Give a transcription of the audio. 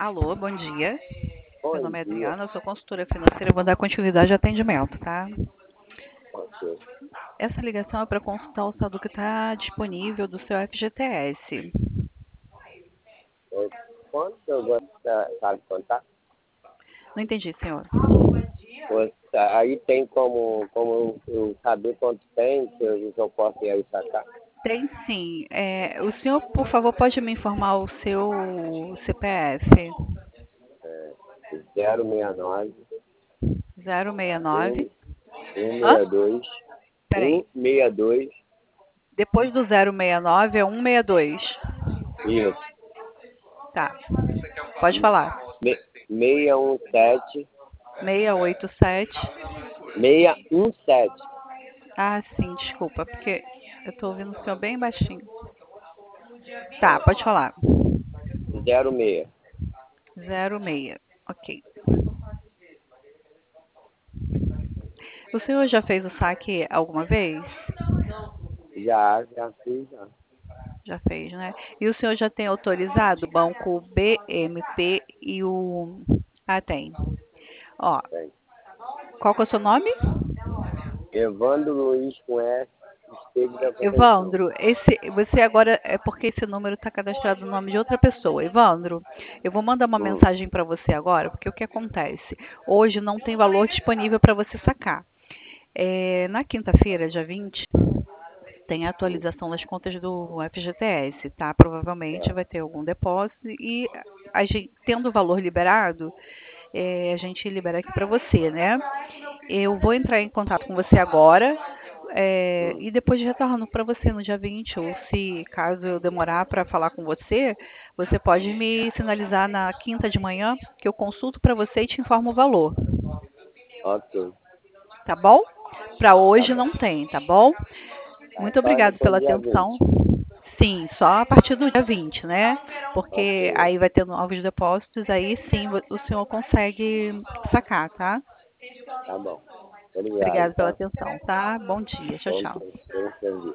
Alô, bom dia. Meu Bom nome é dia. Adriana, eu sou consultora financeira, vou dar continuidade ao atendimento, tá? Ok. Essa ligação é para consultar o saldo que está disponível do seu FGTS. É, quanto eu gostaria de contar? Não entendi, senhor. Aí tem como eu saber quanto tem, que eu posso ir aí sacar? Tem sim. O senhor, por favor, pode me informar o seu CPF? É, 069 069. 1, Hã? 162 Peraí. 162 Depois do 069 é 162. isso. Tá. Pode falar. 617 687. 617 Ah, sim, desculpa, porque eu tô ouvindo o senhor bem baixinho. Tá, pode falar. 06. 06. Ok. O senhor já fez o saque alguma vez? Já fiz, já. Já fez, né? E o senhor já tem autorizado o banco BMP e o. Ah, tem. Ó, Tem. qual que é o seu nome? Evandro Luiz com S, Esteves da Conceição. Evandro, você agora é porque esse número está cadastrado no nome de outra pessoa. Evandro, eu vou mandar uma Hum, mensagem para você agora, porque o que acontece? Hoje não tem valor disponível para você sacar. Na quinta-feira, dia 20, tem a hum, atualização das contas do FGTS, tá? Provavelmente tá. vai ter algum depósito e tendo o valor liberado, a gente libera aqui para você, né? Eu vou entrar em contato com você agora Hum, e depois retorno para você no dia 20, ou se caso eu demorar para falar com você, você pode me sinalizar na quinta de manhã que eu consulto para você e te informo o valor, ok. tá bom? Para Tá hoje bom. não tem, tá bom? Tá, Muito só obrigada depois pela do dia atenção. 20. Sim, só a partir do dia 20, né? Porque Ok. aí vai ter novos depósitos, aí sim o senhor consegue sacar, tá? Tá bom. Obrigado, Obrigada pela tá? atenção, tá? Bom dia. Tchau, Bom, tchau. bom entendi.